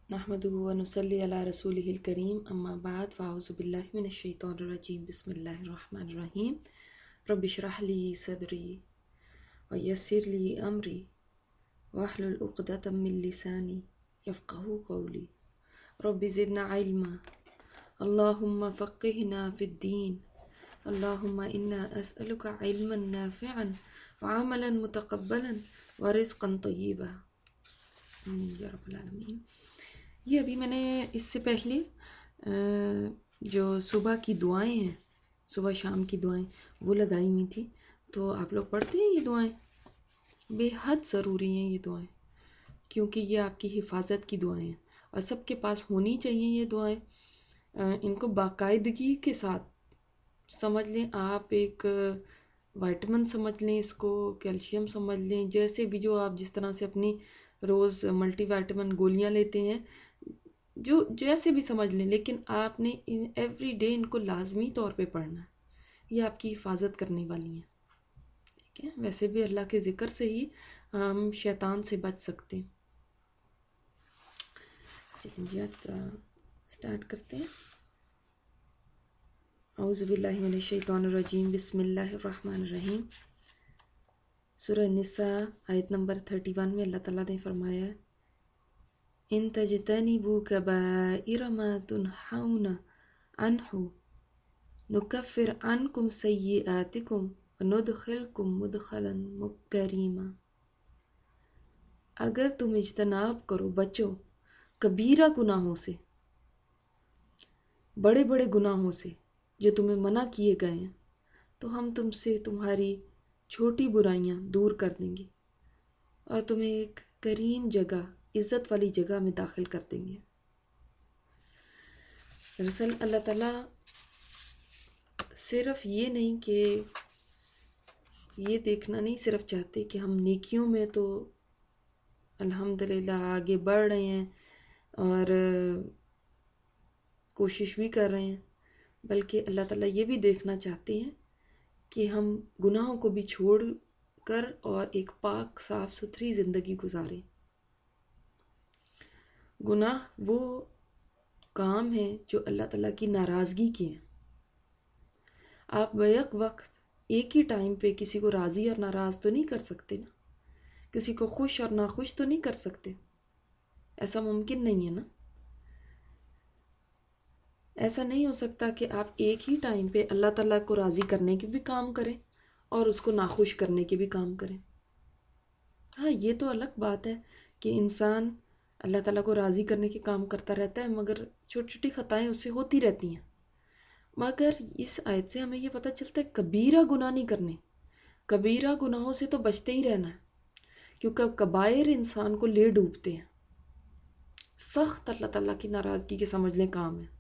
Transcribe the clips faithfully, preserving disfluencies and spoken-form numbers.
نحمده ونصلي على رسوله الكريم اما بعد فاعوذ بالله من الشیطان الرجیم بسم اللہ الرحمن الرحیم رب اشرح لي صدری ويسر لي امری واحلل عقدة من لسانی یفقهوا قولی رب زدنا علما اللهم فقهنا في الدين اللهم انا اسألك علما نافعا وعملا متقبلا ورزقا طیبا آمین یا رب العالمین۔ یہ ابھی میں نے اس سے پہلے جو صبح کی دعائیں ہیں، صبح شام کی دعائیں وہ لگائی ہوئی تھی، تو آپ لوگ پڑھتے ہیں یہ دعائیں؟ بے حد ضروری ہیں یہ دعائیں، کیونکہ یہ آپ کی حفاظت کی دعائیں ہیں اور سب کے پاس ہونی چاہیے یہ دعائیں۔ ان کو باقاعدگی کے ساتھ سمجھ لیں، آپ ایک وائٹامن سمجھ لیں، اس کو کیلشیم سمجھ لیں، جیسے بھی جو آپ جس طرح سے اپنی روز ملٹی وائٹامن گولیاں لیتے ہیں، جو جیسے بھی سمجھ لیں، لیکن آپ نے ایوری ڈے ان کو لازمی طور پہ پڑھنا ہے، یہ آپ کی حفاظت کرنے والی ہیں، ٹھیک ہے؟ ویسے بھی اللہ کے ذکر سے ہی ہم شیطان سے بچ سکتے ہیں۔ چلیں جی آج کا سٹارٹ کرتے ہیں۔ اعوذ باللہ من الشیطان الرجیم بسم اللہ الرحمن الرحیم۔ سورہ نساء آیت نمبر اکتیس میں اللہ تعالیٰ نے فرمایا ہے، ان تجتنبوا کبائر ما تنہون عنہ نکفر عنکم سیئاتکم وندخلکم مدخلا کریما۔ اگر تم اجتناب کرو، بچو کبیرہ گناہوں سے، بڑے بڑے گناہوں سے جو تمہیں منع کیے گئے ہیں، تو ہم تم سے تمہاری چھوٹی برائیاں دور کر دیں گے اور تمہیں ایک کریم جگہ، عزت والی جگہ میں داخل کر دیں گے۔ دراصل اللہ تعالیٰ صرف یہ نہیں کہ یہ دیکھنا نہیں صرف چاہتے کہ ہم نیکیوں میں تو الحمدللہ آگے بڑھ رہے ہیں اور کوشش بھی کر رہے ہیں، بلکہ اللہ تعالیٰ یہ بھی دیکھنا چاہتے ہیں کہ ہم گناہوں کو بھی چھوڑ کر اور ایک پاک صاف ستھری زندگی گزاریں۔ گناہ وہ کام ہے جو اللہ تعالیٰ کی ناراضگی کے ہیں۔ آپ بیک وقت ایک ہی ٹائم پہ کسی کو راضی اور ناراض تو نہیں کر سکتے نا، کسی کو خوش اور ناخوش تو نہیں کر سکتے، ایسا ممکن نہیں ہے نا۔ ایسا نہیں ہو سکتا کہ آپ ایک ہی ٹائم پہ اللہ تعالیٰ کو راضی کرنے کے بھی کام کریں اور اس کو ناخوش کرنے کے بھی کام کریں۔ ہاں یہ تو الگ بات ہے کہ انسان اللہ تعالیٰ کو راضی کرنے کے کام کرتا رہتا ہے، مگر چھوٹی چھوٹی خطائیں اس سے ہوتی رہتی ہیں۔ مگر اس آیت سے ہمیں یہ پتہ چلتا ہے کبیرہ گناہ نہیں کرنے، کبیرہ گناہوں سے تو بچتے ہی رہنا ہے، کیونکہ کبائر انسان کو لے ڈوبتے ہیں، سخت اللہ تعالیٰ کی ناراضگی کے سمجھ لیں کام ہے،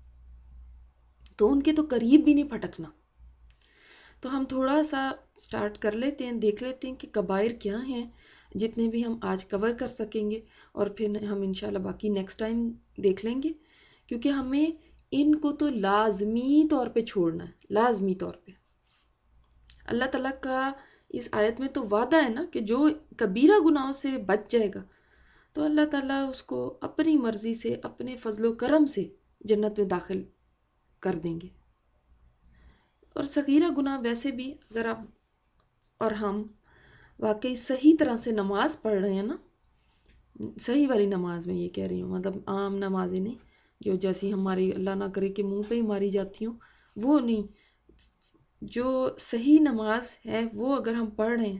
تو ان کے تو قریب بھی نہیں پھٹکنا۔ تو ہم تھوڑا سا سٹارٹ کر لیتے ہیں، دیکھ لیتے ہیں کہ کبائر کیا ہیں، جتنے بھی ہم آج کور کر سکیں گے، اور پھر ہم انشاءاللہ باقی نیکسٹ ٹائم دیکھ لیں گے، کیونکہ ہمیں ان کو تو لازمی طور پہ چھوڑنا ہے، لازمی طور پہ۔ اللہ تعالیٰ کا اس آیت میں تو وعدہ ہے نا کہ جو کبیرہ گناہوں سے بچ جائے گا تو اللہ تعالیٰ اس کو اپنی مرضی سے، اپنے فضل و کرم سے جنت میں داخل کر دیں گے۔ اور صغیرہ گناہ ویسے بھی اگر آپ اور ہم واقعی صحیح طرح سے نماز پڑھ رہے ہیں نا، صحیح والی نماز میں یہ کہہ رہی ہوں، مطلب عام نمازیں نہیں جو جیسی ہماری اللہ نہ کرے کہ منہ پہ ہی ماری جاتی ہوں، وہ نہیں، جو صحیح نماز ہے وہ اگر ہم پڑھ رہے ہیں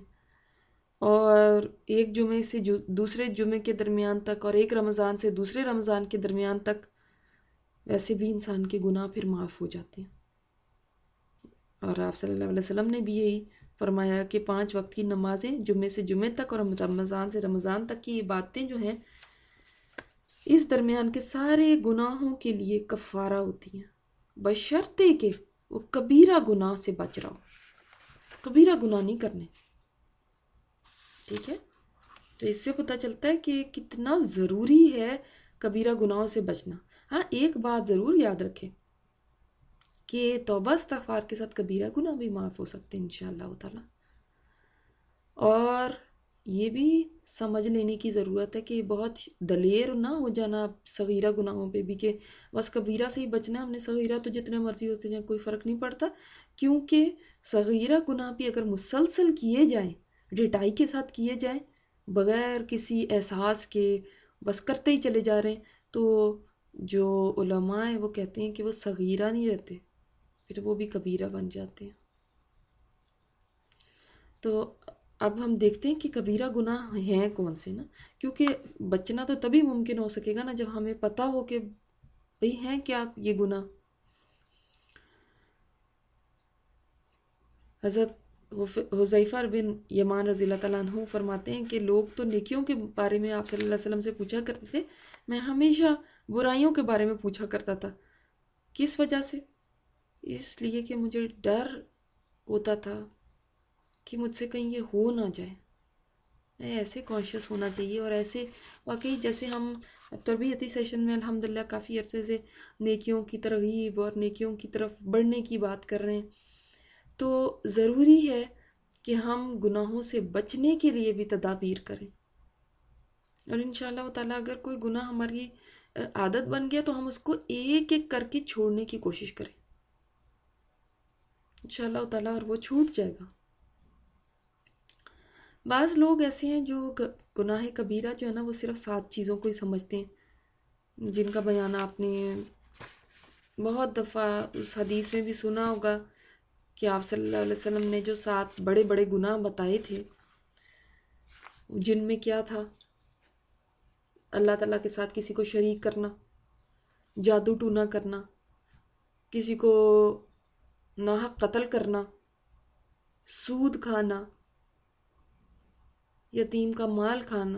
اور ایک جمعے سے جو دوسرے جمعے کے درمیان تک اور ایک رمضان سے دوسرے رمضان کے درمیان تک، ویسے بھی انسان کے گناہ پھر معاف ہو جاتے ہیں۔ اور آپ صلی اللہ علیہ وسلم نے بھی یہی فرمایا کہ پانچ وقت کی نمازیں جمعے سے جمعے تک اور رمضان سے رمضان تک کی عبادتیں جو ہیں، اس درمیان کے سارے گناہوں کے لیے کفارہ ہوتی ہیں، بشرطے کہ وہ کبیرہ گناہ سے بچ رہا ہو، کبیرہ گناہ نہیں کرنے، ٹھیک ہے؟ تو اس سے پتہ چلتا ہے کہ کتنا ضروری ہے کبیرہ گناہوں سے بچنا۔ ہاں ایک بات ضرور یاد رکھیں کہ توبہ استغفار کے ساتھ کبیرہ گناہ بھی معاف ہو سکتے ہیں انشاءاللہ تعالی، اور یہ بھی سمجھ لینے کی ضرورت ہے کہ بہت دلیر نہ ہو جانا آپ صغیرہ گناہوں پہ بھی، کہ بس کبیرہ سے ہی بچنا ہے ہم نے، صغیرہ تو جتنے مرضی ہوتے جائیں کوئی فرق نہیں پڑتا. کیونکہ صغیرہ گناہ بھی اگر مسلسل کیے جائیں، ڈٹائی کے ساتھ کیے جائیں، بغیر کسی احساس کے بس کرتے ہی چلے جا رہے ہیں، تو جو علماء ہیں وہ کہتے ہیں کہ وہ صغیرہ نہیں رہتے، پھر وہ بھی کبیرہ بن جاتے ہیں. تو اب ہم دیکھتے ہیں کہ کبیرہ گناہ ہیں کون سے نا، کیونکہ بچنا تو تبھی ممکن ہو سکے گا نا جب ہمیں پتہ ہو کہ بھئی ہیں کیا یہ گناہ. حضرت حذیفہ بن یمان رضی اللہ تعالیٰ عنہ فرماتے ہیں کہ لوگ تو نیکیوں کے بارے میں آپ صلی اللہ علیہ وسلم سے پوچھا کرتے تھے، میں ہمیشہ برائیوں کے بارے میں پوچھا کرتا تھا. کس وجہ سے؟ اس لیے کہ مجھے ڈر ہوتا تھا کہ مجھ سے کہیں یہ ہو نہ جائے. ایسے کانشیس ہونا چاہیے، اور ایسے واقعی جیسے ہم تربیتی سیشن میں الحمدللہ کافی عرصے سے نیکیوں کی ترغیب اور نیکیوں کی طرف بڑھنے کی بات کر رہے ہیں، تو ضروری ہے کہ ہم گناہوں سے بچنے کے لیے بھی تدابیر کریں. اور انشاءاللہ تعالیٰ اگر کوئی گناہ ہماری عادت بن گیا تو ہم اس کو ایک ایک کر کے چھوڑنے کی کوشش کریں انشاءاللہ تعالیٰ، اور وہ چھوٹ جائے گا. بعض لوگ ایسے ہیں جو گناہ کبیرہ جو ہے نا وہ صرف سات چیزوں کو ہی سمجھتے ہیں، جن کا بیان آپ نے بہت دفعہ اس حدیث میں بھی سنا ہوگا کہ آپ صلی اللہ علیہ وسلم نے جو سات بڑے بڑے گناہ بتائے تھے، جن میں کیا تھا؟ اللہ تعالیٰ کے ساتھ کسی کو شریک کرنا، جادو ٹونا کرنا، کسی کو ناحق قتل کرنا، سود کھانا، یتیم کا مال کھانا،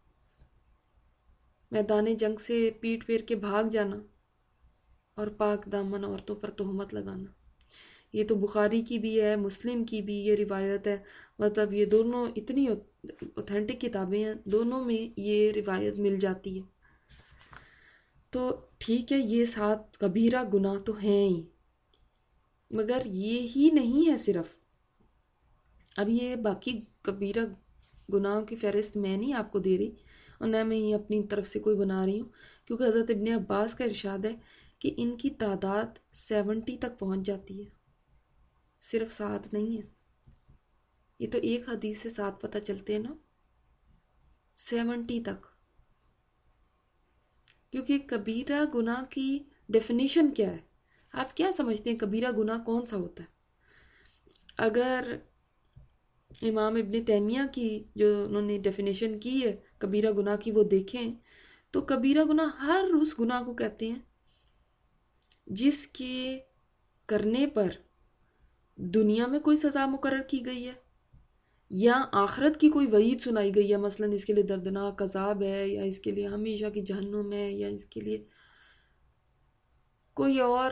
میدان جنگ سے پیٹ پھیر کے بھاگ جانا، اور پاک دامن عورتوں پر تہمت لگانا. یہ تو بخاری کی بھی ہے، مسلم کی بھی یہ روایت ہے، مطلب یہ دونوں اتنی اوتھینٹک کتابیں ہیں، دونوں میں یہ روایت مل جاتی ہے. تو ٹھیک ہے، یہ سات کبیرہ گناہ تو ہیں ہی، مگر یہ ہی نہیں ہے صرف. اب یہ باقی کبیرہ گناہوں کی فہرست میں نہیں آپ کو دے رہی، اور نہ میں یہ اپنی طرف سے کوئی بنا رہی ہوں، کیونکہ حضرت ابن عباس کا ارشاد ہے کہ ان کی تعداد سیونٹی تک پہنچ جاتی ہے، صرف سات نہیں ہے. یہ تو ایک حدیث سے سات پتہ چلتے ہیں نا، سیونٹی تک. کیونکہ کبیرہ گناہ کی ڈیفینیشن کیا ہے؟ آپ کیا سمجھتے ہیں کبیرہ گناہ کون سا ہوتا ہے؟ اگر امام ابن تیمیہ کی جو انہوں نے ڈیفینیشن کی ہے کبیرہ گناہ کی وہ دیکھیں تو کبیرہ گناہ ہر اس گناہ کو کہتے ہیں جس کے کرنے پر دنیا میں کوئی سزا مقرر کی گئی ہے یا آخرت کی کوئی وعید سنائی گئی ہے، مثلا اس کے لیے دردناک عذاب ہے، یا اس کے لیے ہمیشہ کی جہنم ہے، یا اس کے لیے کوئی اور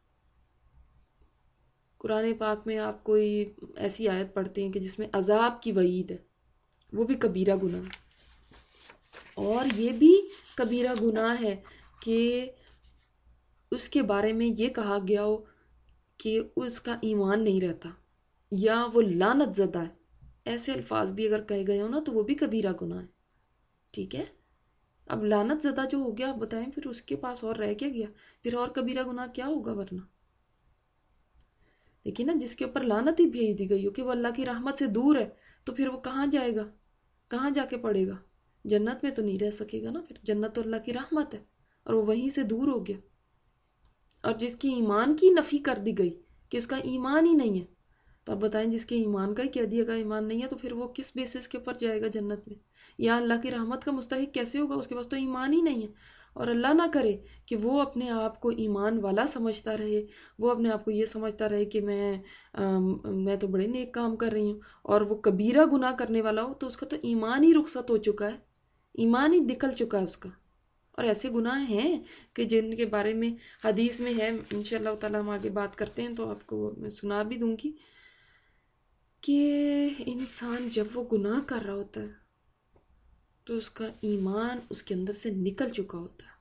قرآن پاک میں آپ کوئی ایسی آیت پڑھتے ہیں کہ جس میں عذاب کی وعید ہے، وہ بھی کبیرہ گناہ ہے. اور یہ بھی کبیرہ گناہ ہے کہ اس کے بارے میں یہ کہا گیا ہو کہ اس کا ایمان نہیں رہتا یا وہ لعنت زدہ ہے. ایسے الفاظ بھی اگر کہے گئے ہو نا تو وہ بھی کبیرہ گناہ ہے. ٹھیک ہے، اب لعنت زدہ جو ہو گیا آپ بتائیں پھر اس کے پاس اور رہ کیا گیا؟ پھر اور کبیرہ گناہ کیا ہوگا ورنہ؟ دیکھیں نا، جس کے اوپر لعنت ہی بھیج دی گئی ہو کہ وہ اللہ کی رحمت سے دور ہے، تو پھر وہ کہاں جائے گا؟ کہاں جا کے پڑے گا؟ جنت میں تو نہیں رہ سکے گا نا. پھر جنت تو اللہ کی رحمت ہے اور وہ وہیں سے دور ہو گیا. اور جس کی ایمان کی نفی کر دی گئی کہ اس کا ایمان ہی نہیں ہے، تو آپ بتائیں جس کے ایمان کا ہی کہہ دیا گا ایمان نہیں ہے تو پھر وہ کس بیسس کے اوپر جائے گا جنت میں؟ یا اللہ کی رحمت کا مستحق کیسے ہوگا؟ اس کے پاس تو ایمان ہی نہیں ہے. اور اللہ نہ کرے کہ وہ اپنے آپ کو ایمان والا سمجھتا رہے، وہ اپنے آپ کو یہ سمجھتا رہے کہ میں میں تو بڑے نیک کام کر رہی ہوں، اور وہ کبیرہ گناہ کرنے والا ہو تو اس کا تو ایمان ہی رخصت ہو چکا ہے، ایمان ہی نکل چکا ہے اس کا. اور ایسے گناہ ہیں کہ جن کے بارے میں حدیث میں ہے، انشاءاللہ تعالیٰ ہم آگے بات کرتے ہیں تو آپ کو میں سنا بھی دوں گی کہ انسان جب وہ گناہ کر رہا ہوتا ہے تو اس کا ایمان اس کے اندر سے نکل چکا ہوتا ہے.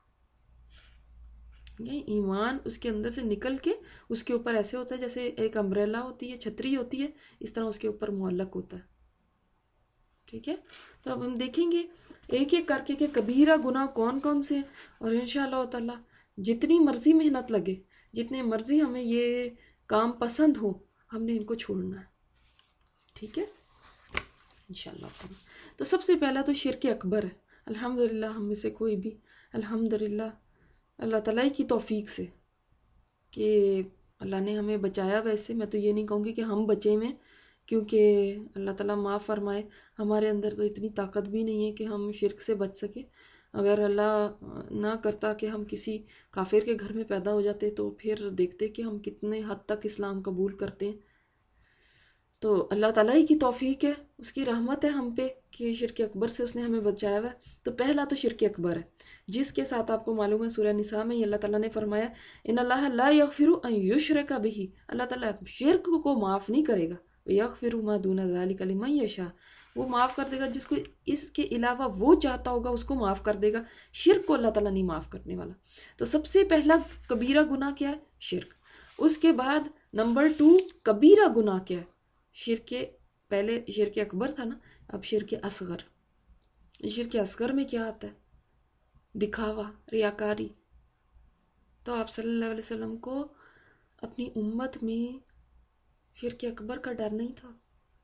یہ ایمان اس کے اندر سے نکل کے اس کے اوپر ایسے ہوتا ہے جیسے ایک امبریلا ہوتی ہے، چھتری ہوتی ہے، اس طرح اس کے اوپر معلق ہوتا ہے. ٹھیک ہے، تو اب ہم دیکھیں گے ایک ایک کر کے کہ کبیرہ گناہ کون کون سے ہیں، اور انشاءاللہ تعالی جتنی مرضی محنت لگے، جتنے مرضی ہمیں یہ کام پسند ہو، ہم نے ان کو چھوڑنا ہے، ٹھیک ہے انشاءاللہ تعالی۔ تو سب سے پہلا تو شرک اکبر ہے۔ الحمدللہ ہم میں سے کوئی بھی الحمدللہ اللہ تعالیٰ کی توفیق سے کہ اللہ نے ہمیں بچایا، ویسے میں تو یہ نہیں کہوں گی کہ ہم بچے میں، کیونکہ اللہ تعالیٰ معاف فرمائے ہمارے اندر تو اتنی طاقت بھی نہیں ہے کہ ہم شرک سے بچ سکیں۔ اگر اللہ نہ کرتا کہ ہم کسی کافر کے گھر میں پیدا ہو جاتے تو پھر دیکھتے کہ ہم کتنے حد تک اسلام قبول کرتے ہیں۔ تو اللہ تعالیٰ ہی کی توفیق ہے، اس کی رحمت ہے ہم پہ کہ شرک اکبر سے اس نے ہمیں بچایا ہوا ہے۔ تو پہلا تو شرک اکبر ہے، جس کے ساتھ آپ کو معلوم ہے سورہ نساء میں اللہ تعالیٰ نے فرمایا ان اللہ لا یغفر ان یشرک بہ، اللہ تعالیٰ شرک کو معاف نہیں کرے گا، یغفر ما دون ذلک لمن یشاء، وہ معاف کر دے گا جس کو اس کے علاوہ وہ چاہتا ہوگا اس کو معاف کر دے گا، شرک کو اللہ تعالیٰ نہیں معاف کرنے والا۔ تو سب سے پہلا کبیرہ گناہ کیا ہے؟ شرک۔ اس کے بعد نمبر ٹو کبیرہ گناہ کیا ہے؟ شرک، پہلے شرک اکبر تھا نا، اب شرک اصغر۔ شرک اصغر میں کیا آتا ہے؟ دکھاوا، ریاکاری۔ تو آپ صلی اللہ علیہ وسلم کو اپنی امت میں شرک اکبر کا ڈر نہیں تھا،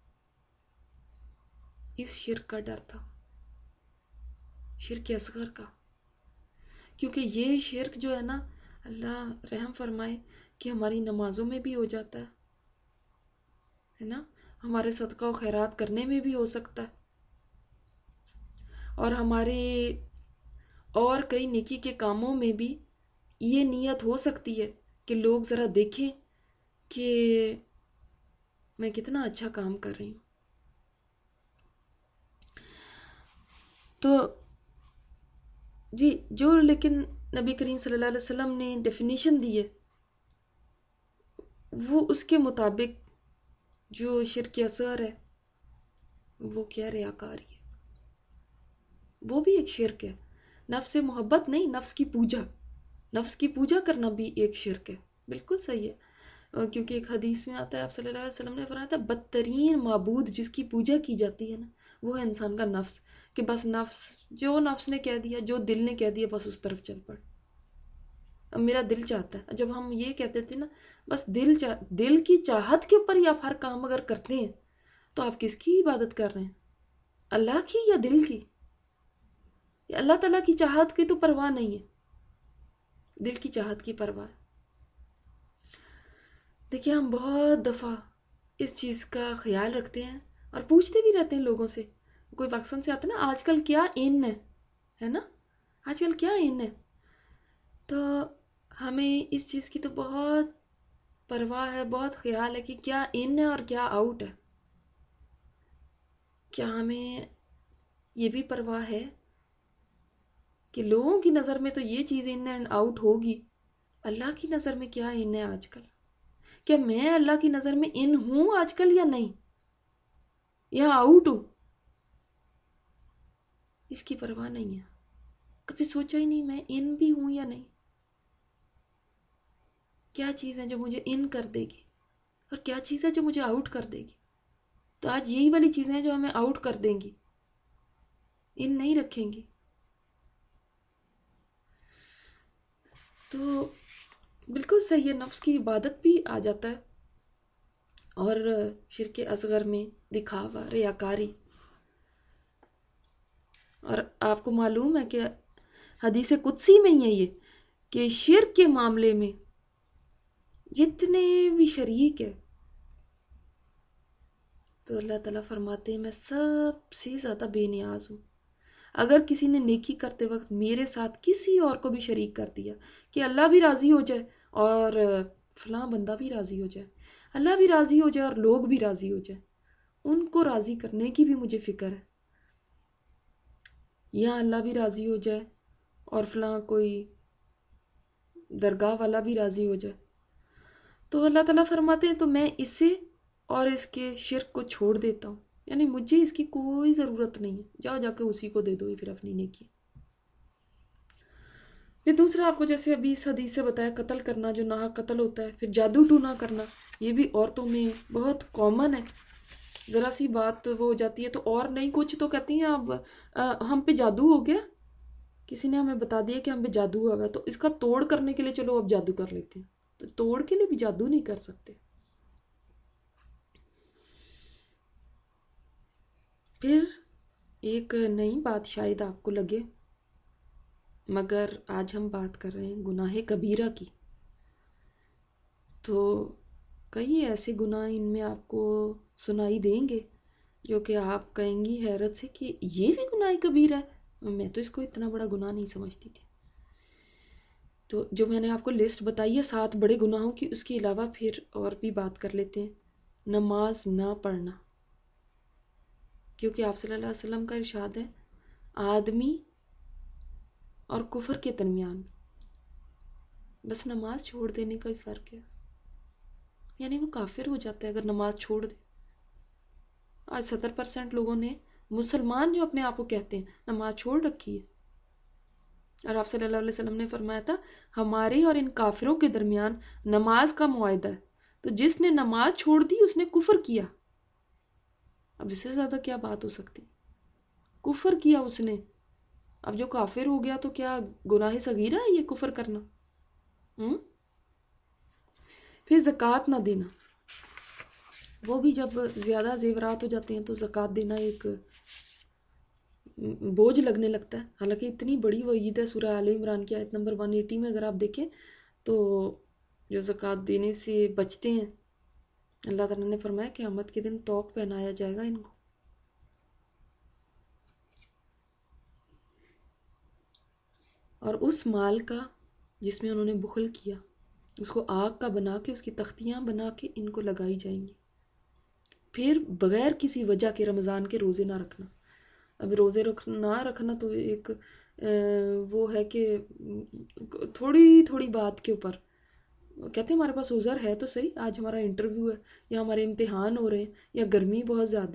اس شرک کا ڈر تھا، شرک اصغر کا، کیونکہ یہ شرک جو ہے نا اللہ رحم فرمائے کہ ہماری نمازوں میں بھی ہو جاتا ہے ہے نا، ہمارے صدقہ و خیرات کرنے میں بھی ہو سکتا ہے، اور ہمارے اور کئی نیکی کے کاموں میں بھی یہ نیت ہو سکتی ہے کہ لوگ ذرا دیکھیں کہ میں کتنا اچھا کام کر رہی ہوں۔ تو جی جو لیکن نبی کریم صلی اللہ علیہ وسلم نے ڈیفینیشن دی ہے وہ اس کے مطابق جو شرک اصغر ہے وہ کیا ریاکاری ہے، وہ بھی ایک شرک ہے۔ نفس سے محبت نہیں، نفس کی پوجا، نفس کی پوجا کرنا بھی ایک شرک ہے، بالکل صحیح ہے، کیونکہ ایک حدیث میں آتا ہے آپ صلی اللہ علیہ وسلم نے فرمایا تھا بدترین معبود جس کی پوجا کی جاتی ہے نا وہ ہے انسان کا نفس، کہ بس نفس جو نفس نے کہہ دیا، جو دل نے کہہ دیا بس اس طرف چل پڑ، اب میرا دل چاہتا ہے۔ جب ہم یہ کہتے تھے نا بس دل چاہ دل کی چاہت کے اوپر ہی آپ ہر کام اگر کرتے ہیں تو آپ کس کی عبادت کر رہے ہیں؟ اللہ کی یا دل کی؟ اللہ تعالیٰ کی چاہت کی تو پرواہ نہیں ہے، دل کی چاہت کی پرواہ ہے۔ دیکھیں ہم بہت دفعہ اس چیز کا خیال رکھتے ہیں اور پوچھتے بھی رہتے ہیں لوگوں سے، کوئی پاکستان سے آتا ہے نا آج کل کیا ان ہے ہے نا، آج کل کیا ان ہے، تو ہمیں اس چیز کی تو بہت پرواہ ہے، بہت خیال ہے کہ کیا ان ہے اور کیا آؤٹ ہے۔ کیا ہمیں یہ بھی پرواہ ہے کہ لوگوں کی نظر میں تو یہ چیز ان اینڈ آؤٹ ہوگی، اللہ کی نظر میں کیا ان ہے آج کل؟ کیا میں اللہ کی نظر میں ان ہوں آج کل یا نہیں، یا آؤٹ ہوں؟ اس کی پرواہ نہیں ہے، کبھی سوچا ہی نہیں میں ان بھی ہوں یا نہیں، کیا چیز ہے جو مجھے ان کر دے گی اور کیا چیز ہے جو مجھے آؤٹ کر دے گی۔ تو آج یہی والی چیزیں جو ہمیں آؤٹ کر دیں گی، ان نہیں رکھیں گی۔ تو بالکل صحیح ہے، نفس کی عبادت بھی آ جاتا ہے، اور شرک اصغر میں دکھاوا، ریاکاری۔ اور آپ کو معلوم ہے کہ حدیث قدسی میں ہی ہے یہ کہ شرک کے معاملے میں جتنے بھی شریک ہے تو اللہ تعالیٰ فرماتے ہیں میں سب سے زیادہ بے نیاز ہوں۔ اگر کسی نے نیکی کرتے وقت میرے ساتھ کسی اور کو بھی شریک کر دیا کہ اللہ بھی راضی ہو جائے اور فلاں بندہ بھی راضی ہو جائے، اللہ بھی راضی ہو جائے اور لوگ بھی راضی ہو جائے، ان کو راضی کرنے کی بھی مجھے فکر ہے، یا اللہ بھی راضی ہو جائے اور فلاں کوئی درگاہ والا بھی راضی ہو جائے، تو اللہ تعالیٰ فرماتے ہیں تو میں اسے اور اس کے شرک کو چھوڑ دیتا ہوں، یعنی مجھے اس کی کوئی ضرورت نہیں ہے، جاؤ جا کے اسی کو دے دو پھر اپنی نیکی۔ پھر دوسرا آپ کو جیسے ابھی اس حدیث سے بتایا قتل کرنا جو ناحق قتل ہوتا ہے، پھر جادو ٹونا کرنا، یہ بھی عورتوں میں بہت کامن ہے ذرا سی بات وہ ہو جاتی ہے تو اور نہیں کچھ تو کہتی ہیں اب ہم پہ جادو ہو گیا، کسی نے ہمیں بتا دیا کہ ہم پہ جادو ہوا ہے، تو اس کا توڑ کرنے کے لیے چلو اب جادو کر لیتے ہیں، تو توڑ کے لیے بھی جادو نہیں کر سکتے۔ پھر ایک نئی بات شاید آپ کو لگے، مگر آج ہم بات کر رہے ہیں گناہ کبیرہ کی، تو کئی ایسے گناہ ان میں آپ کو سنائی دیں گے جو کہ آپ کہیں گی حیرت سے کہ یہ بھی گناہ کبیرہ ہے، میں تو اس کو اتنا بڑا گناہ نہیں سمجھتی تھی۔ تو جو میں نے آپ کو لسٹ بتائی ہے سات بڑے گناہوں کی، اس کے علاوہ پھر اور بھی بات کر لیتے ہیں۔ نماز نہ پڑھنا، کیونکہ آپ صلی اللہ علیہ وسلم کا ارشاد ہے آدمی اور کفر کے درمیان بس نماز چھوڑ دینے کا ہی فرق ہے، یعنی وہ کافر ہو جاتا ہے اگر نماز چھوڑ دے۔ آج ستر پرسنٹ لوگوں نے، مسلمان جو اپنے آپ کو کہتے ہیں، نماز چھوڑ رکھی ہے، اور آپ صلی اللہ علیہ وسلم نے فرمایا تھا ہمارے اور ان کافروں کے درمیان نماز کا معاہدہ ہے، تو جس نے نماز چھوڑ دی اس نے کفر کیا۔ اب اس سے زیادہ کیا بات ہو سکتی؟ کفر کیا اس نے، اب جو کافر ہو گیا تو کیا گناہ صغیرہ ہے یہ کفر کرنا؟ ہم؟ پھر زکوٰۃ نہ دینا، وہ بھی جب زیادہ زیورات ہو جاتے ہیں تو زکوٰۃ دینا ایک بوجھ لگنے لگتا ہے، حالانکہ اتنی بڑی وعید ہے سورہ آل عمران کی آیت نمبر ایک سو اسی میں اگر آپ دیکھیں تو جو زکوٰۃ دینے سے بچتے ہیں اللہ تعالیٰ نے فرمایا قیامت کے دن طوق پہنایا جائے گا ان کو۔ اور اس مال کا جس میں انہوں نے بخل کیا اس کو آگ کا بنا کے، اس کی تختیاں بنا کے ان کو لگائی جائیں گی۔ پھر بغیر کسی وجہ کے رمضان کے روزے نہ رکھنا، اب روزے رکھ نہ رکھنا تو ایک وہ ہے کہ تھوڑی تھوڑی بات کے اوپر کہتے ہیں ہمارے پاس عذر ہے تو صحیح، آج ہمارا انٹرویو ہے یا ہمارے امتحان ہو رہے ہیں یا گرمی بہت زیادہ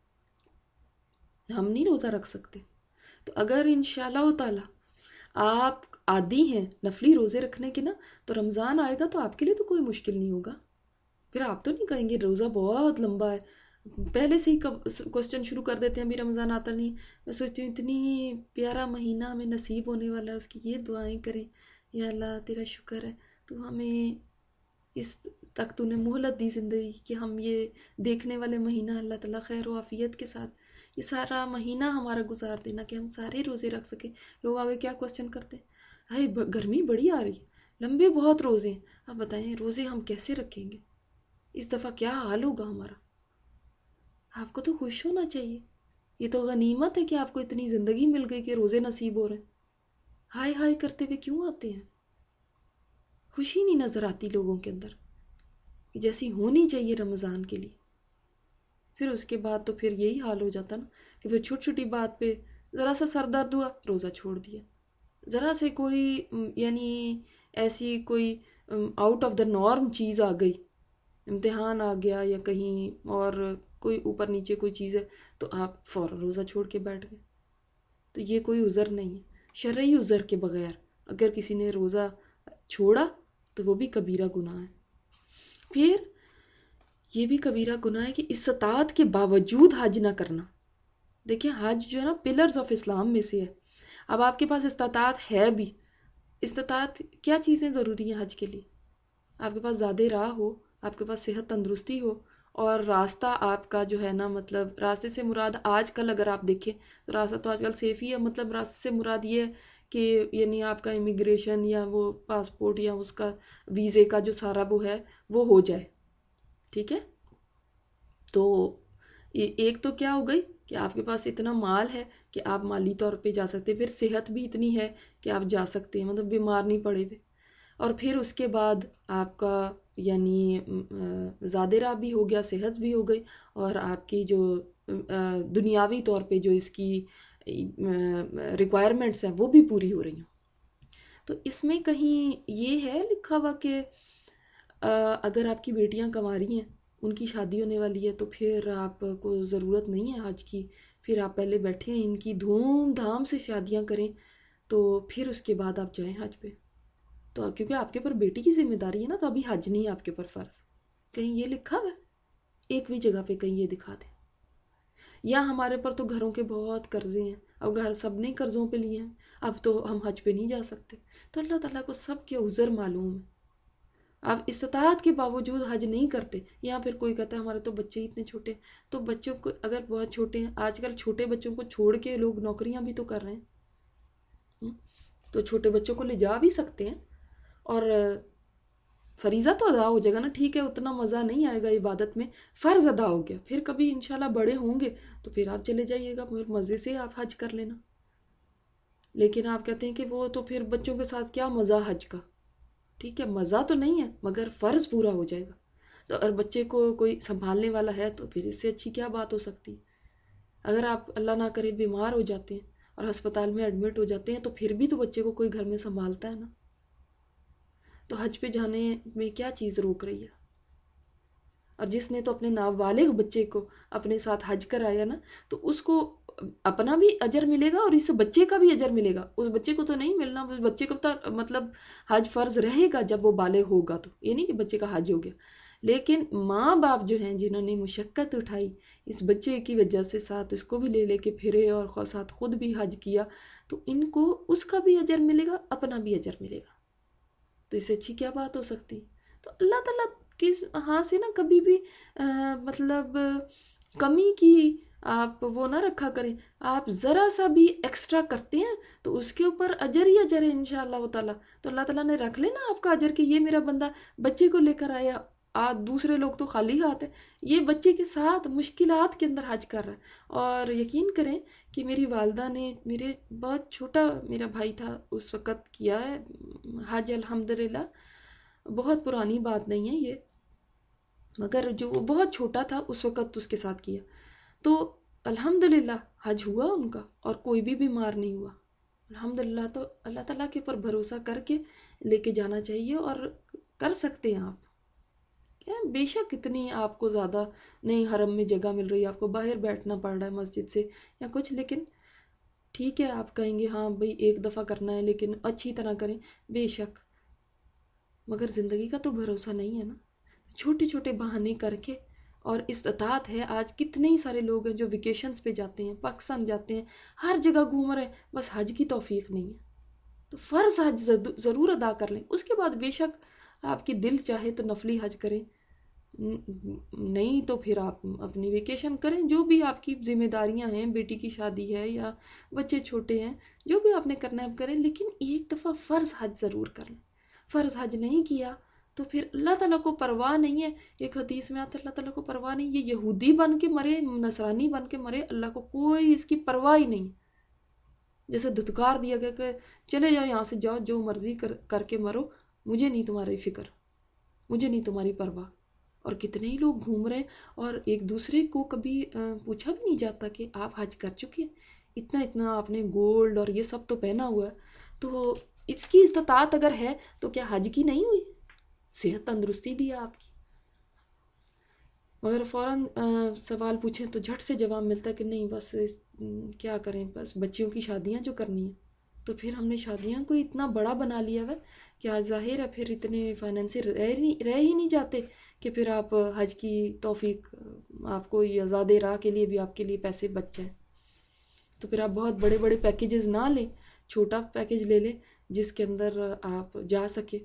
ہے، ہم نہیں روزہ رکھ سکتے۔ تو اگر انشاءاللہ تعالی آپ عادی ہیں نفلی روزے رکھنے کے نا، تو رمضان آئے گا تو آپ کے لیے تو کوئی مشکل نہیں ہوگا، پھر آپ تو نہیں کہیں گے روزہ بہت لمبا ہے، پہلے سے ہی کوسچن شروع کر دیتے ہیں ابھی رمضان آتا نہیں، میں سوچتی ہوں اتنی پیارا مہینہ ہمیں نصیب ہونے والا ہے، اس کی یہ دعائیں کریں یا اللہ تیرا شکر ہے تو ہمیں اس تک تو نے مہلت دی زندگی کہ ہم یہ دیکھنے والے مہینہ اللہ تعالیٰ خیر و عافیت کے ساتھ یہ سارا مہینہ ہمارا گزار دینا کہ ہم سارے روزے رکھ سکیں۔ لوگ آگے کیا کوسچن کرتے ہیں، ہائے گرمی بڑی آ رہی ہے، لمبے بہت روزے ہیں، اب بتائیں روزے ہم کیسے رکھیں گے، اس دفعہ کیا حال ہوگا ہمارا؟ آپ کو تو خوش ہونا چاہیے، یہ تو غنیمت ہے کہ آپ کو اتنی زندگی مل گئی کہ روزے نصیب ہو رہے ہیں، ہائے ہائے کرتے ہوئے کیوں آتے ہیں؟ خوشی نہیں نظر آتی لوگوں کے اندر جیسی ہونی چاہیے رمضان کے لیے۔ پھر اس کے بعد تو پھر یہی حال ہو جاتا نا کہ پھر چھوٹی چھوٹی بات پہ ذرا سا سر درد ہوا روزہ چھوڑ دیا، ذرا سے کوئی یعنی ایسی کوئی آؤٹ آف دا نارم چیز آ گئی، امتحان آ گیا یا کہیں اور کوئی اوپر نیچے کوئی چیز ہے تو آپ فوراً روزہ چھوڑ کے بیٹھ گئے، تو یہ کوئی عذر نہیں ہے۔ شرعی عذر کے بغیر اگر کسی نے روزہ چھوڑا تو وہ بھی کبیرہ گناہ ہے۔ پھر یہ بھی کبیرہ گناہ ہے کہ استطاعت کے باوجود حج نہ کرنا۔ دیکھیں حج جو ہے نا پلرز آف اسلام میں سے ہے، اب آپ کے پاس استطاعت ہے بھی، استطاعت کیا چیزیں ضروری ہیں حج کے لیے؟ آپ کے پاس زیادہ راہ ہو، آپ کے پاس صحت تندرستی ہو، اور راستہ آپ کا جو ہے نا، مطلب راستے سے مراد آج کل اگر آپ دیکھیں تو راستہ تو آج کل سیف ہی ہے، مطلب راستے سے مراد یہ ہے کہ یعنی آپ کا امیگریشن یا وہ پاسپورٹ یا اس کا ویزے کا جو سارا وہ ہے وہ ہو جائے، ٹھیک ہے؟ تو ایک تو کیا ہو گئی کہ آپ کے پاس اتنا مال ہے کہ آپ مالی طور پہ جا سکتے، پھر صحت بھی اتنی ہے کہ آپ جا سکتے ہیں، مطلب بیمار نہیں پڑے ہوئے، اور پھر اس کے بعد آپ کا یعنی زیادہ راہ بھی ہو گیا، صحت بھی ہو گئی، اور آپ کی جو دنیاوی طور پہ جو اس کی ریکوائرمنٹس ہیں وہ بھی پوری ہو رہی ہیں۔ تو اس میں کہیں یہ ہے لکھا ہوا کہ اگر آپ کی بیٹیاں کنواری ہیں، ان کی شادی ہونے والی ہے، تو پھر آپ کو ضرورت نہیں ہے حج کی، پھر آپ پہلے بیٹھے ہیں ان کی دھوم دھام سے شادیاں کریں، تو پھر اس کے بعد آپ جائیں حج پہ، تو کیونکہ آپ کے اوپر بیٹی کی ذمہ داری ہے نا، تو ابھی حج نہیں ہے آپ کے اوپر فرض۔ کہیں یہ لکھا ہوا ہے؟ ایک بھی جگہ پہ کہیں یہ دکھا دیں یا ہمارے پر تو گھروں کے بہت قرضے ہیں، اب گھر سب نے قرضوں پہ لیے ہیں، اب تو ہم حج پہ نہیں جا سکتے. تو اللہ تعالیٰ کو سب کے عذر معلوم ہے. آپ استطاعت کے باوجود حج نہیں کرتے. یا پھر کوئی کہتا ہے ہمارے تو بچے اتنے چھوٹے ہیں، تو بچوں کو اگر بہت چھوٹے ہیں، آج کل چھوٹے بچوں کو چھوڑ کے لوگ نوکریاں بھی تو کر رہے ہیں، تو چھوٹے بچوں کو لے جا بھی سکتے ہیں اور فریضہ تو ادا ہو جائے گا نا. ٹھیک ہے اتنا مزہ نہیں آئے گا عبادت میں، فرض ادا ہو گیا. پھر کبھی انشاءاللہ بڑے ہوں گے تو پھر آپ چلے جائیے گا، پھر مزے سے آپ حج کر لینا. لیکن آپ کہتے ہیں کہ وہ تو پھر بچوں کے ساتھ کیا مزہ حج کا. ٹھیک ہے مزہ تو نہیں ہے مگر فرض پورا ہو جائے گا. تو اگر بچے کو کوئی سنبھالنے والا ہے تو پھر اس سے اچھی کیا بات ہو سکتی. اگر آپ اللہ نہ کرے بیمار ہو جاتے ہیں اور ہسپتال میں ایڈمٹ ہو جاتے ہیں تو پھر بھی تو بچے کو کوئی گھر میں سنبھالتا ہے نا. تو حج پہ جانے میں کیا چیز روک رہی ہے. اور جس نے تو اپنے نابالغ بچے کو اپنے ساتھ حج کرایا نا تو اس کو اپنا بھی اجر ملے گا اور اس بچے کا بھی اجر ملے گا. اس بچے کو تو نہیں ملنا، اس بچے کو تو مطلب حج فرض رہے گا جب وہ بالغ ہوگا. تو یہ نہیں کہ بچے کا حج ہو گیا، لیکن ماں باپ جو ہیں جنہوں نے مشقت اٹھائی اس بچے کی وجہ سے، ساتھ اس کو بھی لے لے کے پھرے اور ساتھ خود بھی حج کیا، تو ان کو اس کا بھی اجر ملے گا، اپنا بھی اجر ملے گا. تو اس سے اچھی کیا بات ہو سکتی. تو اللہ تعالیٰ کی ہاں سے نا کبھی بھی مطلب کمی کی آپ وہ نہ رکھا کریں. آپ ذرا سا بھی ایکسٹرا کرتے ہیں تو اس کے اوپر اجر ہی اجر ہے انشاءاللہ تعالیٰ. تو اللہ تعالیٰ نے رکھ لینا آپ کا اجر کہ یہ میرا بندہ بچے کو لے کر آیا. آج دوسرے لوگ تو خالی ہاتھ ہیں، یہ بچے کے ساتھ مشکلات کے اندر حج کر رہا ہے. اور یقین کریں کہ میری والدہ نے، میرے بہت چھوٹا میرا بھائی تھا اس وقت کیا ہے حج الحمدللہ. بہت پرانی بات نہیں ہے یہ، مگر جو وہ بہت چھوٹا تھا اس وقت اس کے ساتھ کیا تو الحمدللہ حج ہوا ان کا اور کوئی بھی بیمار نہیں ہوا الحمدللہ. تو اللہ تعالیٰ کے اوپر بھروسہ کر کے لے کے جانا چاہیے اور کر سکتے ہیں آپ. کیا بے شک اتنی آپ کو زیادہ نہیں حرم میں جگہ مل رہی ہے، آپ کو باہر بیٹھنا پڑ رہا ہے مسجد سے یا کچھ، لیکن ٹھیک ہے آپ کہیں گے ہاں بھئی ایک دفعہ کرنا ہے لیکن اچھی طرح کریں، بے شک، مگر زندگی کا تو بھروسہ نہیں ہے نا. چھوٹے چھوٹے بہانے کر کے، اور استطاعت ہے آج کتنے ہی سارے لوگ ہیں جو ویکیشنز پہ جاتے ہیں، پاکستان جاتے ہیں، ہر جگہ گھوم رہے ہیں، بس حج کی توفیق نہیں ہے. تو فرض حج ضرور ادا کر لیں، اس کے بعد بے شک آپ کی دل چاہے تو نفلی حج کریں، نہیں تو پھر آپ اپنی ویکیشن کریں. جو بھی آپ کی ذمہ داریاں ہیں، بیٹی کی شادی ہے یا بچے چھوٹے ہیں، جو بھی آپ نے کرنا ہے کریں، لیکن ایک دفعہ فرض حج ضرور کر لیں. فرض حج نہیں کیا تو پھر اللہ تعالیٰ کو پرواہ نہیں ہے. ایک حدیث میں آتا ہے اللہ تعالیٰ کو پرواہ نہیں، یہ یہودی بن کے مرے، نصرانی بن کے مرے، اللہ کو کوئی اس کی پرواہ ہی نہیں. جیسے دھتکار دیا گیا کہ چلے جاؤ یہاں سے، جاؤ جو مرضی کر کر کے مرو، مجھے نہیں تمہاری فکر، مجھے نہیں تمہاری پرواہ. اور کتنے ہی لوگ گھوم رہے اور ایک دوسرے کو کبھی پوچھا بھی نہیں جاتا کہ آپ حج کر چکے ہیں، اتنا اتنا آپ نے گولڈ اور یہ سب تو پہنا ہوا ہے. تو اس کی استطاعت اگر ہے تو کیا حج کی نہیں ہوئی؟ صحت تندرستی بھی ہے آپ کی. مگر فوراً سوال پوچھیں تو جھٹ سے جواب ملتا ہے کہ نہیں بس کیا کریں، بس بچیوں کی شادیاں جو کرنی ہیں. تو پھر ہم نے شادیاں کو اتنا بڑا بنا لیا ہے کہ آج ظاہر ہے پھر اتنے فائنینسی رہ رہ ہی نہیں جاتے کہ پھر آپ حج کی توفیق آپ کو آزاد راہ کے لیے بھی آپ کے لیے پیسے بچ جائیں. تو پھر آپ بہت بڑے بڑے پیکیجز نہ لیں، چھوٹا پیکیج لے لیں جس کے اندر آپ جا سکے.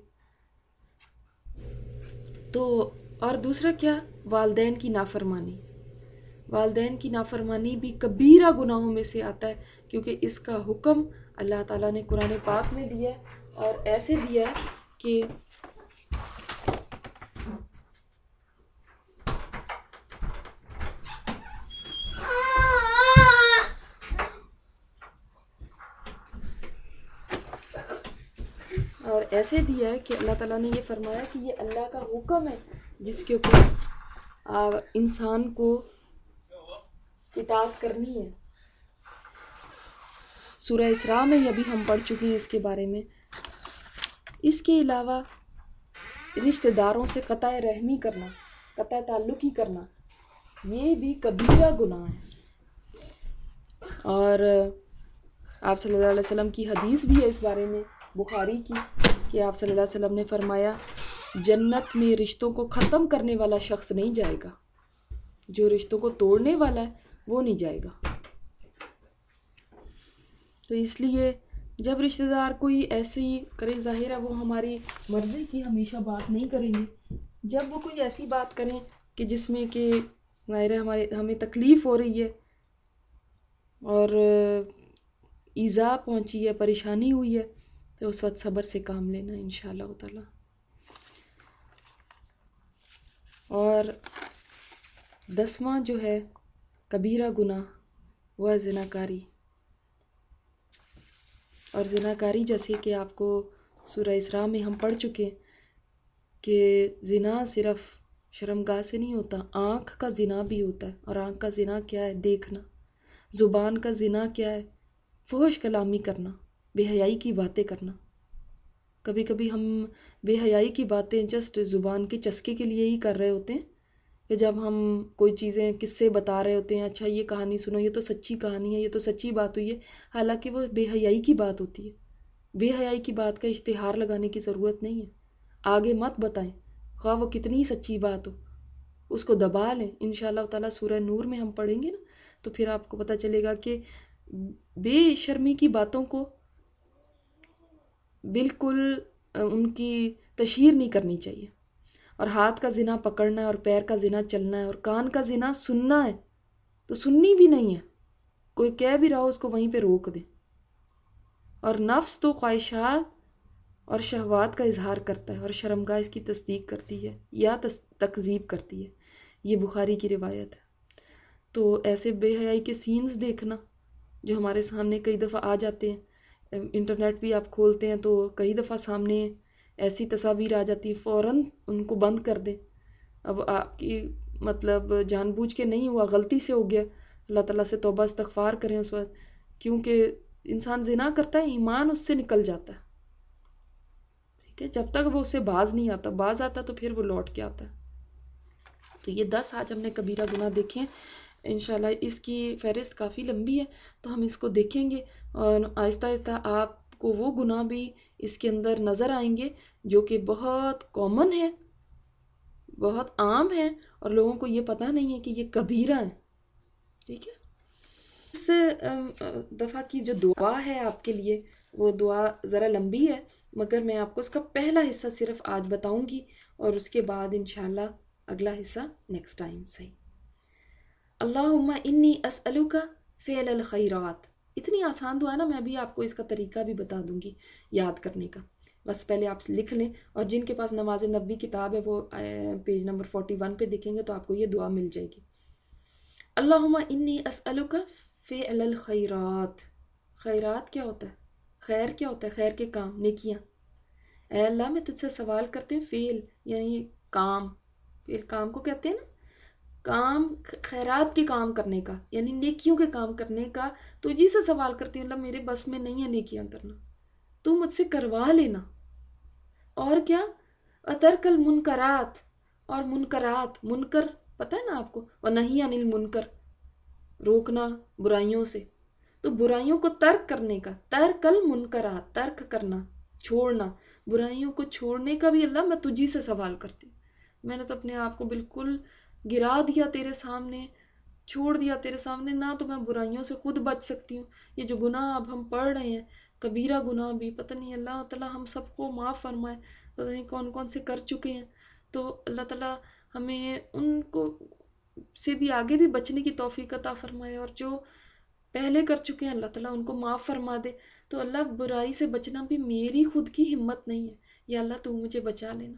تو اور دوسرا کیا، والدین کی نافرمانی. والدین کی نافرمانی بھی کبیرہ گناہوں میں سے آتا ہے، کیونکہ اس کا حکم اللہ تعالیٰ نے قرآن پاک میں دیا ہے اور ایسے دیا ہے کہ اور ایسے دیا ہے کہ اللہ تعالیٰ نے یہ فرمایا کہ یہ اللہ کا حکم ہے جس کے اوپر انسان کو اطاعت کرنی ہے. سورہ اسراء میں ابھی ہم پڑھ چکے ہیں اس کے بارے میں. اس کے علاوہ رشتہ داروں سے قطع رحمی کرنا، قطع تعلق ہی کرنا، یہ بھی کبیرہ گناہ ہے. اور آپ صلی اللہ علیہ وسلم کی حدیث بھی ہے اس بارے میں بخاری کی کہ آپ صلی اللہ علیہ وسلم نے فرمایا جنت میں رشتوں کو ختم کرنے والا شخص نہیں جائے گا. جو رشتوں کو توڑنے والا ہے وہ نہیں جائے گا۔ تو اس لیے جب رشتہ دار کوئی ایسے ہی کرے، ظاہر ہے وہ ہماری مرضی کی ہمیشہ بات نہیں کریں گے، جب وہ کوئی ایسی بات کریں کہ جس میں کہ ظاہر ہے ہمارے ہمیں تکلیف ہو رہی ہے اور ایذا پہنچی ہے، پریشانی ہوئی ہے، تو اس وقت صبر سے کام لینا انشاءاللہ تعالی۔ اور دسواں جو ہے کبیرہ گناہ وہ ہے زناکاری۔ اور زناکاری جیسے کہ آپ کو سورہ اسراء میں ہم پڑھ چکے کہ زنا صرف شرمگاہ سے نہیں ہوتا، آنکھ کا زنا بھی ہوتا ہے۔ اور آنکھ کا زنا کیا ہے؟ دیکھنا۔ زبان کا زنا کیا ہے؟ فحش کلامی کرنا، بے حیائی کی باتیں کرنا۔ کبھی کبھی ہم بے حیائی کی باتیں جسٹ زبان کے چسکے کے لیے ہی کر رہے ہوتے ہیں، کہ جب ہم کوئی چیزیں قصے بتا رہے ہوتے ہیں، اچھا یہ کہانی سنو، یہ تو سچی کہانی ہے، یہ تو سچی بات ہوئی ہے، حالانکہ وہ بے حیائی کی بات ہوتی ہے۔ بے حیائی کی بات کا اشتہار لگانے کی ضرورت نہیں ہے، آگے مت بتائیں، خواہ وہ کتنی سچی بات ہو، اس کو دبا لیں۔ انشاءاللہ تعالیٰ سورہ نور میں ہم پڑھیں گے نا، تو پھر آپ کو پتہ چلے گا کہ بے شرمی کی باتوں کو بالکل ان کی تشہیر نہیں کرنی چاہیے۔ اور ہاتھ کا زنا پکڑنا ہے، اور پیر کا زنا چلنا ہے، اور کان کا زنا سننا ہے تو سننی بھی نہیں ہے، کوئی کہہ بھی رہا ہو اس کو وہیں پہ روک دیں۔ اور نفس تو خواہشات اور شہوات کا اظہار کرتا ہے، اور شرمگاہ اس کی تصدیق کرتی ہے یا تکذیب کرتی ہے۔ یہ بخاری کی روایت ہے۔ تو ایسے بے حیائی کے سینز دیکھنا جو ہمارے سامنے کئی دفعہ آ جاتے ہیں، انٹرنیٹ بھی آپ کھولتے ہیں تو کئی دفعہ سامنے ایسی تصاویر آ جاتی ہیں، فوراً ان کو بند کر دیں۔ اب آپ کی مطلب جان بوجھ کے نہیں ہوا، غلطی سے ہو گیا، اللہ تعالیٰ سے توبہ استغفار کریں اس وقت، کیونکہ انسان زنا کرتا ہے ایمان اس سے نکل جاتا ہے، ٹھیک ہے، جب تک وہ اسے باز نہیں آتا، باز آتا تو پھر وہ لوٹ کے آتا ہے۔ تو یہ دس آج ہم نے کبیرہ گناہ دیکھیں، انشاءاللہ اس کی فہرست کافی لمبی ہے تو ہم اس کو دیکھیں گے، اور آہستہ آہستہ آپ کو وہ گناہ بھی اس کے اندر نظر آئیں گے جو کہ بہت کامن ہے، بہت عام ہے، اور لوگوں کو یہ پتہ نہیں ہے کہ یہ کبیرہ ہے، ٹھیک ہے۔ اس دفعہ کی جو دعا ہے آپ کے لیے، وہ دعا ذرا لمبی ہے، مگر میں آپ کو اس کا پہلا حصہ صرف آج بتاؤں گی، اور اس کے بعد انشاءاللہ اگلا حصہ نیکسٹ ٹائم صحیح۔ اللہم انی اسألک فعل الخیرات۔ اتنی آسان دعا ہے نا، میں بھی آپ کو اس کا طریقہ بھی بتا دوں گی یاد کرنے کا، بس پہلے آپ لکھ لیں، اور جن کے پاس نماز نبوی کتاب ہے وہ پیج نمبر فورٹی ون پہ دیکھیں گے تو آپ کو یہ دعا مل جائے گی۔ اللہم انی اسألک فعل الخیرات۔ خیرات کیا ہوتا ہے؟ خیر کیا ہوتا ہے؟ خیر کے کام، نیکیاں۔ اے اللہ میں تجھ سے سوال کرتی ہوں، فعل یعنی کام، فعل کام کو کہتے ہیں نا، کام خیرات کے کام کرنے کا، یعنی نیکیوں کے کام کرنے کا تجھی سے سوال کرتی ہوں اللہ، میرے بس میں نہیں ہے نیکیاں کرنا، تو مجھ سے کروا لینا۔ اور کیا؟ اترک المنکرات، اور منکرات، منکر پتہ ہے نا آپ کو، اور نہیں عن المنکر، روکنا برائیوں سے، تو برائیوں کو ترک کرنے کا، ترک المنکرات، ترک کرنا، چھوڑنا، برائیوں کو چھوڑنے کا بھی اللہ میں تجھی سے سوال کرتی ہوں۔ میں نے تو اپنے آپ کو بالکل گرا دیا تیرے سامنے، چھوڑ دیا تیرے سامنے، نہ تو میں برائیوں سے خود بچ سکتی ہوں۔ یہ جو گناہ اب ہم پڑھ رہے ہیں، کبیرہ گناہ بھی، پتہ نہیں اللہ تعالیٰ ہم سب کو معاف فرمائے، پتہ نہیں کون کون سے کر چکے ہیں، تو اللہ تعالیٰ ہمیں ان کو سے بھی آگے بھی بچنے کی توفیق عطا فرمائے، اور جو پہلے کر چکے ہیں اللہ تعالیٰ ان کو معاف فرما دے۔ تو اللہ برائی سے بچنا بھی میری خود کی ہمت نہیں ہے، یا اللہ تو مجھے بچا لینا،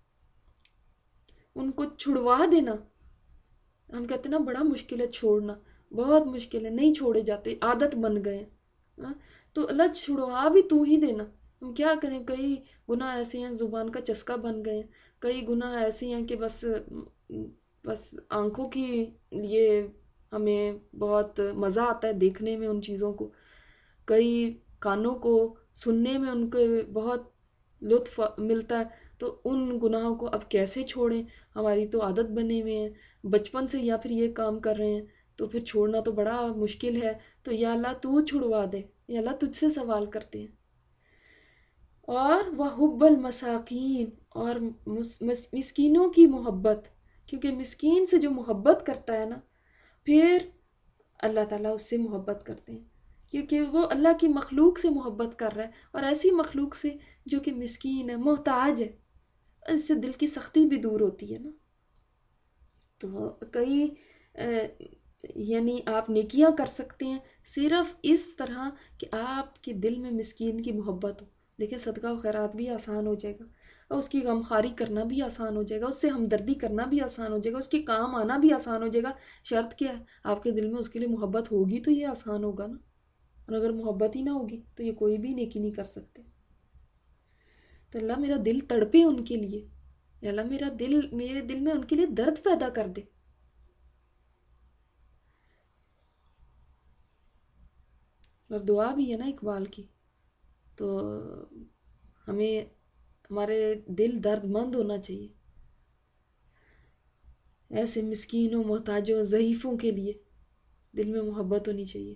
ان کو چھڑوا دینا۔ ہم کہتے ہیں نا بڑا مشکل ہے چھوڑنا، بہت مشکل ہے، نہیں چھوڑے جاتے، عادت بن گئے ہیں، تو اللہ چھڑوا بھی تو ہی دینا۔ ہم کیا کریں، کئی گناہ ایسے ہیں زبان کا چسکا بن گئے ہیں، کئی گناہ ایسے ہیں کہ بس بس آنکھوں کی یہ ہمیں بہت مزہ آتا ہے دیکھنے میں ان چیزوں کو، کئی کانوں کو سننے میں ان کے بہت لطف ملتا ہے، تو ان گناہوں کو اب کیسے چھوڑیں؟ ہماری تو عادت بنے ہوئے ہیں، بچپن سے یا پھر یہ کام کر رہے ہیں، تو پھر چھوڑنا تو بڑا مشکل ہے۔ تو یا اللہ تو چھڑوا دے، یا اللہ تجھ سے سوال کرتے ہیں۔ اور وَحُبَّ الْمَسَاکِین، اور مسکینوں کی محبت، کیونکہ مسکین سے جو محبت کرتا ہے نا، پھر اللہ تعالیٰ اس سے محبت کرتے ہیں، کیونکہ وہ اللہ کی مخلوق سے محبت کر رہا ہے، اور ایسی مخلوق سے جو کہ مسکین ہے، محتاج ہے، اس سے دل کی سختی بھی دور ہوتی ہے نا۔ تو کئی یعنی آپ نیکیاں کر سکتے ہیں صرف اس طرح کہ آپ کے دل میں مسکین کی محبت ہو۔ دیکھیں صدقہ و خیرات بھی آسان ہو جائے گا، اور اس کی غمخواری کرنا بھی آسان ہو جائے گا، اس سے ہمدردی کرنا بھی آسان ہو جائے گا، اس کے کام آنا بھی آسان ہو جائے گا۔ شرط کیا ہے؟ آپ کے دل میں اس کے لیے محبت ہوگی تو یہ آسان ہوگا نا، اور اگر محبت ہی نہ ہوگی تو یہ کوئی بھی نیکی نہیں کر سکتے۔ تو اللہ میرا دل تڑپے ان کے لیے، اللہ میرا دل میرے دل میں ان کے لیے درد پیدا کر دے۔ اور دعا بھی ہے نا اقبال کی، تو ہمیں ہمارے دل درد مند ہونا چاہیے ایسے مسکینوں، محتاجوں، ضعیفوں کے لیے دل میں محبت ہونی چاہیے۔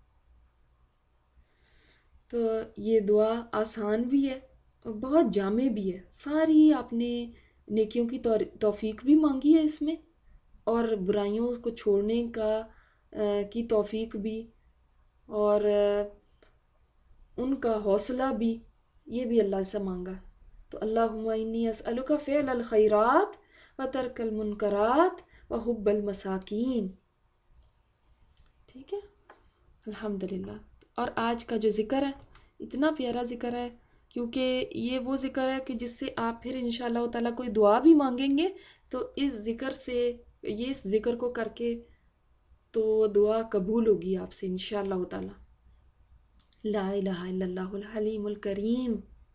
تو یہ دعا آسان بھی ہے اور بہت جامع بھی ہے، ساری آپ نے نیکیوں کی توفیق بھی مانگی ہے اس میں، اور برائیوں کو چھوڑنے کا کی توفیق بھی، اور ان کا حوصلہ بھی، یہ بھی اللہ سے مانگا ہے۔ تو اللہم انی اسألک فعل الخیرات وترک المنکرات وحب المساکین۔ ٹھیک ہے، الحمدللہ۔ اور آج کا جو ذکر ہے اتنا پیارا ذکر ہے، کیونکہ یہ وہ ذکر ہے کہ جس سے آپ پھر انشاءاللہ تعالیٰ کوئی دعا بھی مانگیں گے تو اس ذکر سے، یہ اس ذکر کو کر کے تو دعا قبول ہوگی آپ سے انشاءاللہ تعالیٰ۔ لا الہ الا اللہ الحلیم الکریم،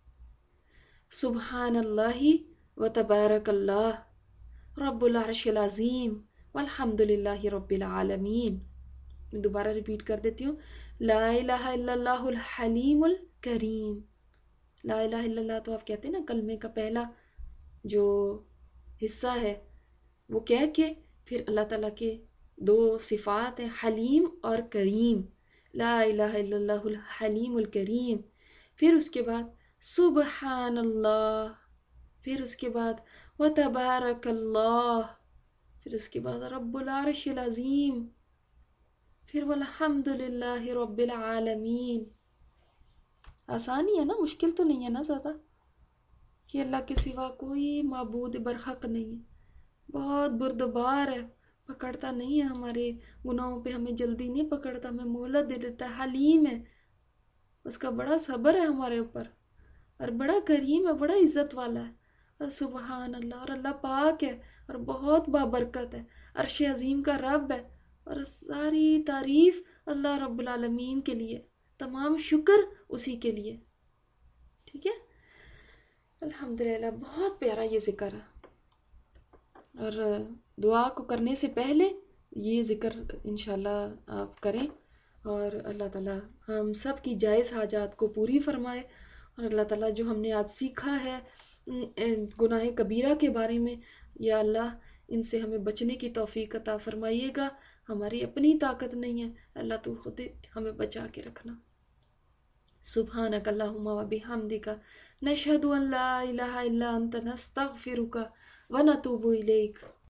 سبحان اللہ و تبارک اللہ رب العرش العظیم والحمد للہ رب العالمین۔ میں دوبارہ ریپیٹ کر دیتی ہوں، لا الہ الا اللہ الحلیم الکریم۔ لا الہ الا اللہ تو آپ کہتے ہیں نا کلمے کا پہلا جو حصہ ہے وہ کہہ کے پھر اللہ تعالیٰ کے دو صفات ہیں، حلیم اور کریم۔ لا الہ الا اللہ الحلیم الکریم، پھر اس کے بعد سبحان اللہ، پھر اس کے بعد وتبارک اللہ، پھر اس کے بعد رب العرش العظیم، پھر والحمد للہ رب العالمین۔ آسانی ہے نا، مشکل تو نہیں ہے نا زیادہ، کہ اللہ کے سوا کوئی معبود برحق نہیں ہے، بہت بردبار ہے، پکڑتا نہیں ہے ہمارے گناہوں پہ، ہمیں جلدی نہیں پکڑتا، ہمیں مہلت دے دیتا ہے، حلیم ہے، اس کا بڑا صبر ہے ہمارے اوپر، اور بڑا کریم ہے، بڑا عزت والا ہے۔ اور سبحان اللہ، اور اللہ پاک ہے اور بہت بابرکت ہے، عرش عظیم کا رب ہے، اور ساری تعریف اللہ رب العالمین کے لیے، تمام شکر اسی کے لیے۔ ٹھیک ہے، الحمدللہ، بہت پیارا یہ ذکر ہے۔ اور دعا کو کرنے سے پہلے یہ ذکر انشاءاللہ آپ کریں، اور اللہ تعالیٰ ہم سب کی جائز حاجات کو پوری فرمائے، اور اللہ تعالیٰ جو ہم نے آج سیکھا ہے گناہ کبیرہ کے بارے میں، یا اللہ ان سے ہمیں بچنے کی توفیق عطا فرمائیے گا، ہماری اپنی طاقت نہیں ہے، اللہ تو خود ہمیں بچا کے رکھنا۔ سبحانک اللہم و بحمدک، نشہد ان لا الہ الا انت، نستغفرک و نتوب الیک۔